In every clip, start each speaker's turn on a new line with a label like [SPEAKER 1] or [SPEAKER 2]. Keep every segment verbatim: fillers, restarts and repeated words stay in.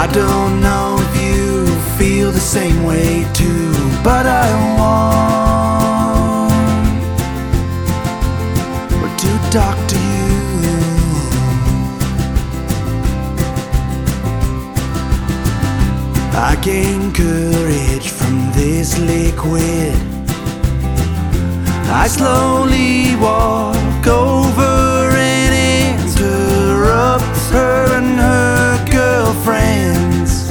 [SPEAKER 1] I don't know if you feel the same way too, but I want to talk to you. I gain courage from this liquid. I slowly walk over and interrupt her and her girlfriends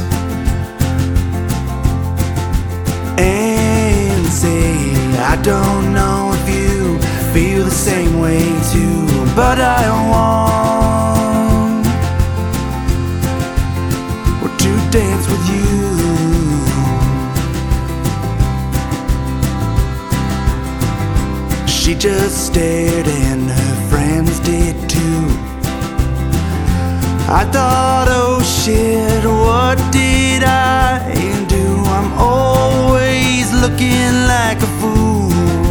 [SPEAKER 1] and say, I don't know if you feel the same way too, but I want to dance with you. She just stared and her friends did too. I thought, oh shit, what did I do? I'm always looking like a fool.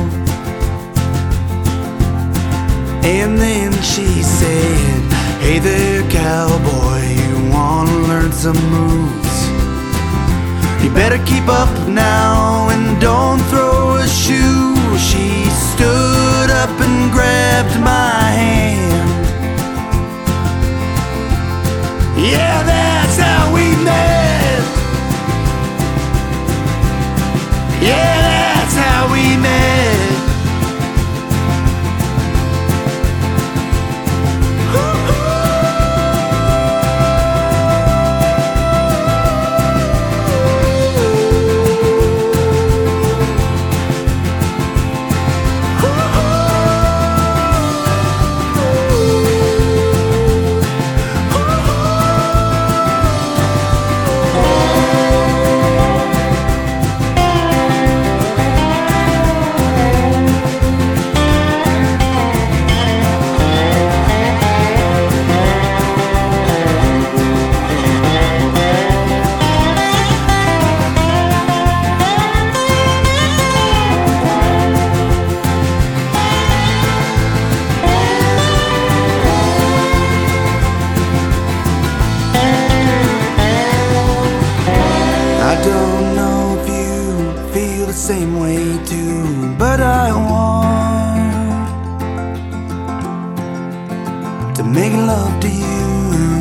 [SPEAKER 1] And then she said, hey there cowboy, you wanna learn some moves? You better keep up now and don't throw a shoe. She stood up and grabbed my hand. Yeah, that's how we met. Yeah, that's how we met. I don't know if you feel the same way too, but I want to make love to you.